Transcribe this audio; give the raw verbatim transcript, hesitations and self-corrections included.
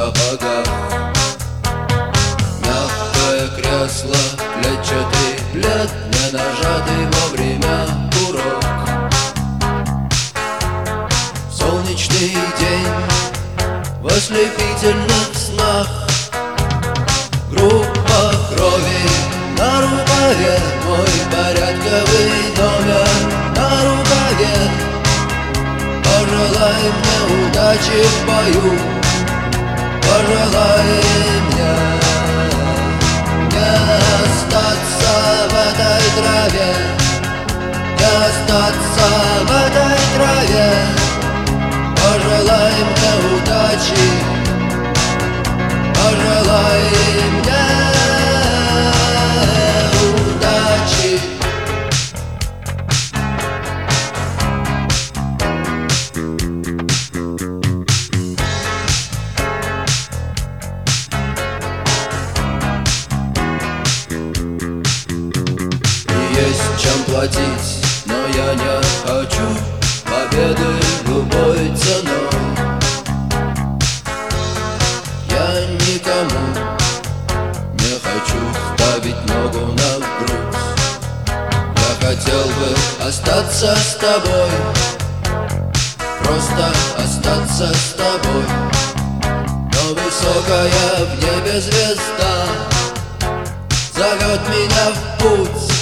сапогах. Мягкое кресло, клетчатый плед, не нажатый вовремя курок. Солнечный день в ослепительных снах. Группа крови на рукаве, мой порядковый номер на рукаве. Пожелай мне удачи в бою, пожелай мне не остаться в этой траве, не остаться в этой траве. Пожелай мне удачи, пожелай мне удачи. Есть чем платить, но я не хочу победы любой ценой. Я никому не хочу ставить ногу на грудь. Я хотел бы остаться с тобой, просто остаться с тобой. Но высокая в небе звезда зовет меня в путь.